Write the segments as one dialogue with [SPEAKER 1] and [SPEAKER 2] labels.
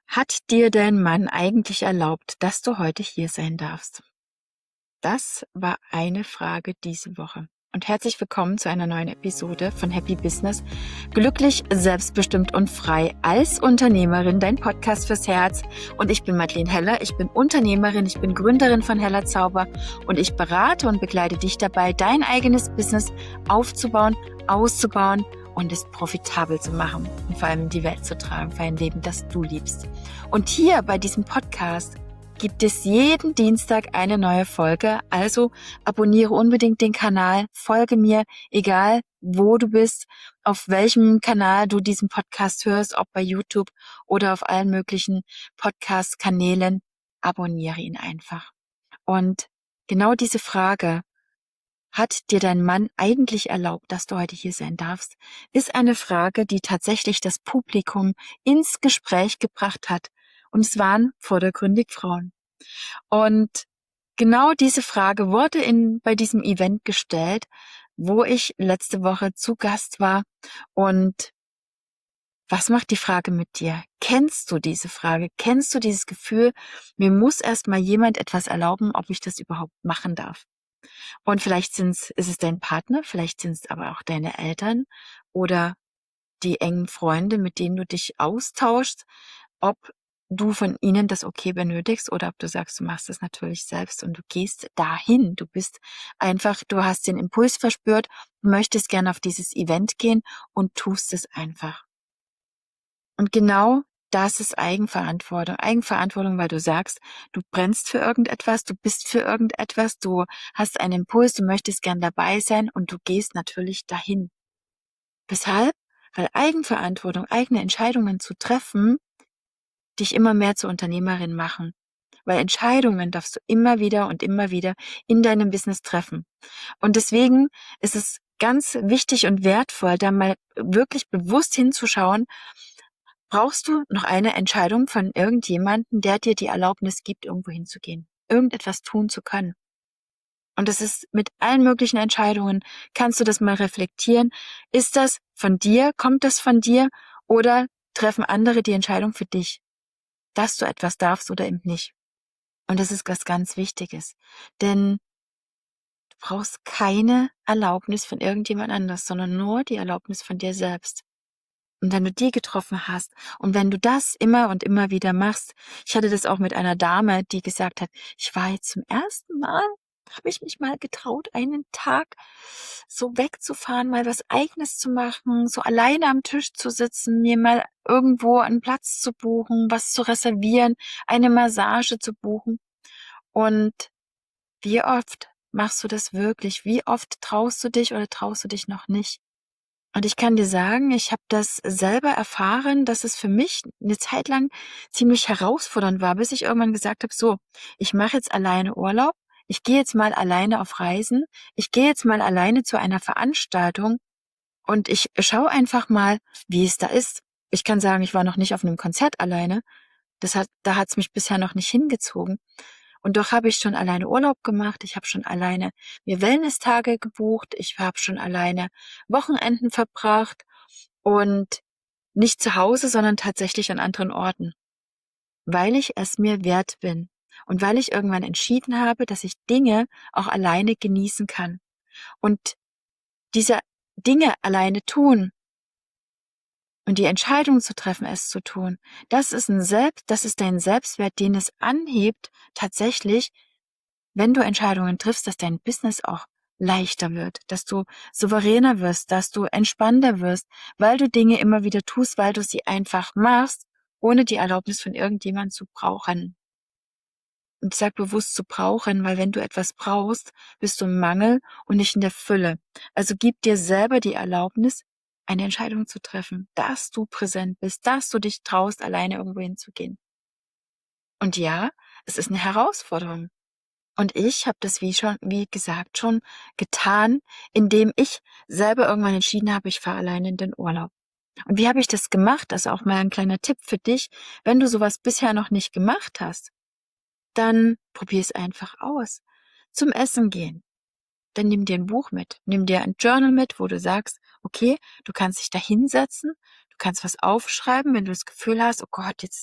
[SPEAKER 1] Hat dir dein Mann eigentlich erlaubt, dass du heute hier sein darfst? Das war eine Frage diese Woche. Und herzlich willkommen zu einer neuen Episode von Happy Business. Glücklich, selbstbestimmt und frei als Unternehmerin, dein Podcast fürs Herz. Und ich bin Madeleine Heller, ich bin Unternehmerin, ich bin Gründerin von Heller Zauber und ich berate und begleite dich dabei, dein eigenes Business aufzubauen, auszubauen und es profitabel zu machen und vor allem in die Welt zu tragen, für ein Leben, das du liebst. Und hier bei diesem Podcast gibt es jeden Dienstag eine neue Folge, also abonniere unbedingt den Kanal, folge mir, egal wo du bist, auf welchem Kanal du diesen Podcast hörst, ob bei YouTube oder auf allen möglichen Podcast-Kanälen, abonniere ihn einfach. Und genau diese Frage, hat dir dein Mann eigentlich erlaubt, dass du heute hier sein darfst, ist eine Frage, die tatsächlich das Publikum ins Gespräch gebracht hat. Und es waren vordergründig Frauen. Und genau diese Frage wurde bei diesem Event gestellt, wo ich letzte Woche zu Gast war. Und was macht die Frage mit dir? Kennst du diese Frage? Kennst du dieses Gefühl, mir muss erst mal jemand etwas erlauben, ob ich das überhaupt machen darf? Und vielleicht ist es dein Partner, vielleicht sind es aber auch deine Eltern oder die engen Freunde, mit denen du dich austauschst, ob du von ihnen das okay benötigst oder ob du sagst, du machst das natürlich selbst und du gehst dahin. Du hast den Impuls verspürt, möchtest gerne auf dieses Event gehen und tust es einfach. Und genau das ist Eigenverantwortung. Eigenverantwortung, weil du sagst, du brennst für irgendetwas, du bist für irgendetwas, du hast einen Impuls, du möchtest gern dabei sein und du gehst natürlich dahin. Weshalb? Weil Eigenverantwortung, eigene Entscheidungen zu treffen, dich immer mehr zur Unternehmerin machen. Weil Entscheidungen darfst du immer wieder und immer wieder in deinem Business treffen. Und deswegen ist es ganz wichtig und wertvoll, da mal wirklich bewusst hinzuschauen, brauchst du noch eine Entscheidung von irgendjemandem, der dir die Erlaubnis gibt, irgendwo hinzugehen, irgendetwas tun zu können. Und das ist mit allen möglichen Entscheidungen, kannst du das mal reflektieren. Ist das von dir? Kommt das von dir? Oder treffen andere die Entscheidung für dich, dass du etwas darfst oder eben nicht? Und das ist was ganz Wichtiges. Denn du brauchst keine Erlaubnis von irgendjemand anders, sondern nur die Erlaubnis von dir selbst. Und wenn du die getroffen hast und wenn du das immer und immer wieder machst, ich hatte das auch mit einer Dame, die gesagt hat, ich war jetzt zum ersten Mal, habe ich mich mal getraut, einen Tag so wegzufahren, mal was Eigenes zu machen, so alleine am Tisch zu sitzen, mir mal irgendwo einen Platz zu buchen, was zu reservieren, eine Massage zu buchen. Und wie oft machst du das wirklich? Wie oft traust du dich oder traust du dich noch nicht? Und ich kann dir sagen, ich habe das selber erfahren, dass es für mich eine Zeit lang ziemlich herausfordernd war, bis ich irgendwann gesagt habe, so, ich mache jetzt alleine Urlaub, ich gehe jetzt mal alleine auf Reisen, ich gehe jetzt mal alleine zu einer Veranstaltung und ich schaue einfach mal, wie es da ist. Ich kann sagen, ich war noch nicht auf einem Konzert alleine. Da hat's mich bisher noch nicht hingezogen. Und doch habe ich schon alleine Urlaub gemacht, ich habe schon alleine mir Wellnesstage gebucht, ich habe schon alleine Wochenenden verbracht und nicht zu Hause, sondern tatsächlich an anderen Orten, weil ich es mir wert bin und weil ich irgendwann entschieden habe, dass ich Dinge auch alleine genießen kann. Und diese Dinge alleine tun und die Entscheidung zu treffen, es zu tun, das ist dein Selbstwert, den es anhebt, tatsächlich, wenn du Entscheidungen triffst, dass dein Business auch leichter wird, dass du souveräner wirst, dass du entspannter wirst, weil du Dinge immer wieder tust, weil du sie einfach machst, ohne die Erlaubnis von irgendjemand zu brauchen. Und ich sage bewusst zu brauchen, weil wenn du etwas brauchst, bist du im Mangel und nicht in der Fülle. Also gib dir selber die Erlaubnis, eine Entscheidung zu treffen, dass du präsent bist, dass du dich traust, alleine irgendwo hinzugehen. Und ja, es ist eine Herausforderung. Und ich habe das, wie gesagt, schon getan, indem ich selber irgendwann entschieden habe, ich fahre alleine in den Urlaub. Und wie habe ich das gemacht? Also auch mal ein kleiner Tipp für dich. Wenn du sowas bisher noch nicht gemacht hast, dann probier es einfach aus. Zum Essen gehen. Dann nimm dir ein Buch mit. Nimm dir ein Journal mit, wo du sagst, okay, du kannst dich da hinsetzen, du kannst was aufschreiben, wenn du das Gefühl hast, oh Gott, jetzt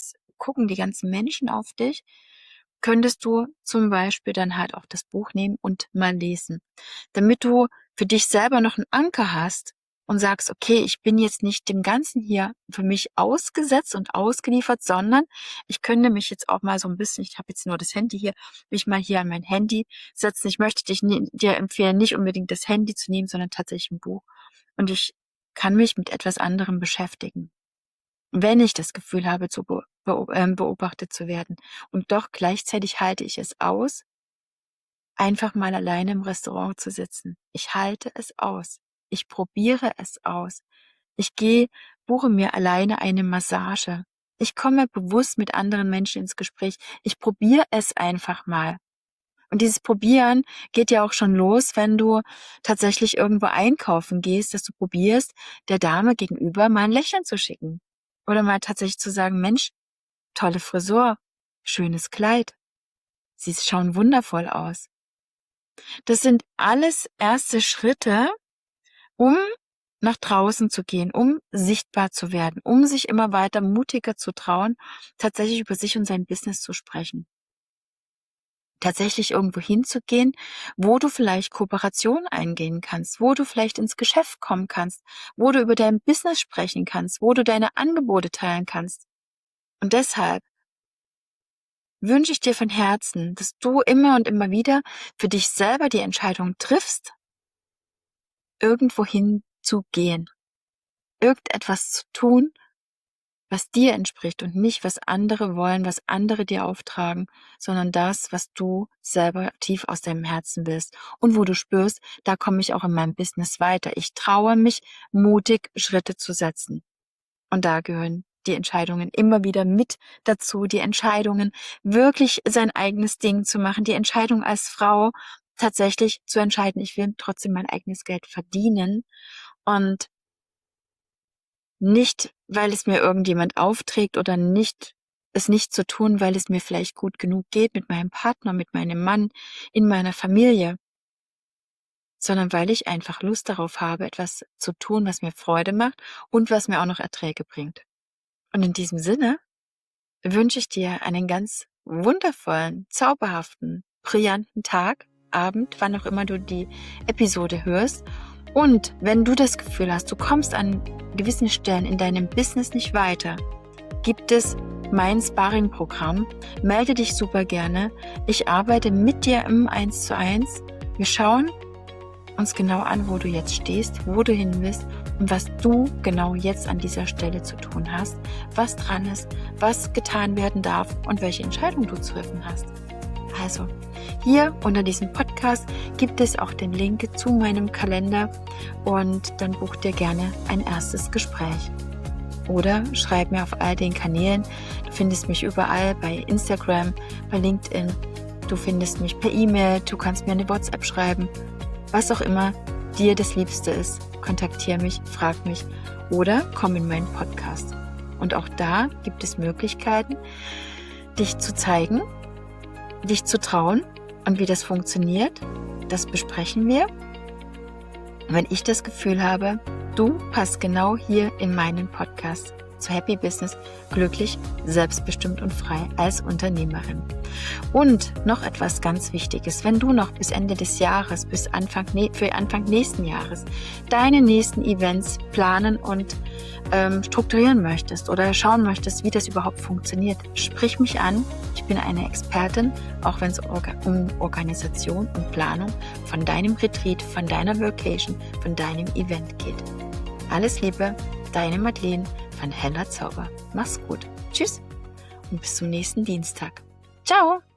[SPEAKER 1] gucken die ganzen Menschen auf dich, könntest du zum Beispiel dann halt auch das Buch nehmen und mal lesen, damit du für dich selber noch einen Anker hast und sagst, okay, ich bin jetzt nicht dem Ganzen hier für mich ausgesetzt und ausgeliefert, sondern ich könnte mich jetzt auch mal so ein bisschen, ich habe jetzt nur das Handy hier, mich mal hier an mein Handy setzen. Ich möchte dir empfehlen, nicht unbedingt das Handy zu nehmen, sondern tatsächlich ein Buch. Und ich kann mich mit etwas anderem beschäftigen, wenn ich das Gefühl habe, beobachtet zu werden. Und doch gleichzeitig halte ich es aus, einfach mal alleine im Restaurant zu sitzen. Ich halte es aus. Ich probiere es aus. Ich buche mir alleine eine Massage. Ich komme bewusst mit anderen Menschen ins Gespräch. Ich probiere es einfach mal. Und dieses Probieren geht ja auch schon los, wenn du tatsächlich irgendwo einkaufen gehst, dass du probierst, der Dame gegenüber mal ein Lächeln zu schicken. Oder mal tatsächlich zu sagen, Mensch, tolle Frisur, schönes Kleid. Sie schauen wundervoll aus. Das sind alles erste Schritte, um nach draußen zu gehen, um sichtbar zu werden, um sich immer weiter mutiger zu trauen, tatsächlich über sich und sein Business zu sprechen. Tatsächlich irgendwo hinzugehen, wo du vielleicht Kooperation eingehen kannst, wo du vielleicht ins Geschäft kommen kannst, wo du über dein Business sprechen kannst, wo du deine Angebote teilen kannst. Und deshalb wünsche ich dir von Herzen, dass du immer und immer wieder für dich selber die Entscheidung triffst, irgendwo hinzugehen, irgendetwas zu tun, was dir entspricht und nicht, was andere wollen, was andere dir auftragen, sondern das, was du selber tief aus deinem Herzen willst und wo du spürst, da komme ich auch in meinem Business weiter. Ich traue mich, mutig Schritte zu setzen. Und da gehören die Entscheidungen immer wieder mit dazu, die Entscheidungen, wirklich sein eigenes Ding zu machen, die Entscheidung als Frau tatsächlich zu entscheiden, ich will trotzdem mein eigenes Geld verdienen und nicht, weil es mir irgendjemand aufträgt oder es nicht zu tun, weil es mir vielleicht gut genug geht mit meinem Partner, mit meinem Mann, in meiner Familie, sondern weil ich einfach Lust darauf habe, etwas zu tun, was mir Freude macht und was mir auch noch Erträge bringt. Und in diesem Sinne wünsche ich dir einen ganz wundervollen, zauberhaften, brillanten Tag, Abend, wann auch immer du die Episode hörst. Und wenn du das Gefühl hast, du kommst an gewissen Stellen in deinem Business nicht weiter, gibt es mein Sparring-Programm. Melde dich super gerne. Ich arbeite mit dir im 1:1. Wir schauen uns genau an, wo du jetzt stehst, wo du hin willst und was du genau jetzt an dieser Stelle zu tun hast, was dran ist, was getan werden darf und welche Entscheidung du zu treffen hast. Also, hier unter diesem Podcast gibt es auch den Link zu meinem Kalender und dann buch dir gerne ein erstes Gespräch. Oder schreib mir auf all den Kanälen. Du findest mich überall, bei Instagram, bei LinkedIn. Du findest mich per E-Mail, du kannst mir eine WhatsApp schreiben. Was auch immer dir das Liebste ist, kontaktiere mich, frag mich oder komm in meinen Podcast. Und auch da gibt es Möglichkeiten, dich zu zeigen, dich zu trauen und wie das funktioniert. Das besprechen wir. Wenn ich das Gefühl habe, du passt genau hier in meinen Podcast zu Happy Business, glücklich, selbstbestimmt und frei als Unternehmerin. Und noch etwas ganz Wichtiges, wenn du noch bis Ende des Jahres, für Anfang nächsten Jahres, deine nächsten Events planen und strukturieren möchtest oder schauen möchtest, wie das überhaupt funktioniert, sprich mich an. Ich bin eine Expertin, auch wenn es um Organisation und Planung von deinem Retreat, von deiner Vacation, von deinem Event geht. Alles Liebe, deine Madeleine von Heller Zauber. Mach's gut. Tschüss und bis zum nächsten Dienstag. Ciao!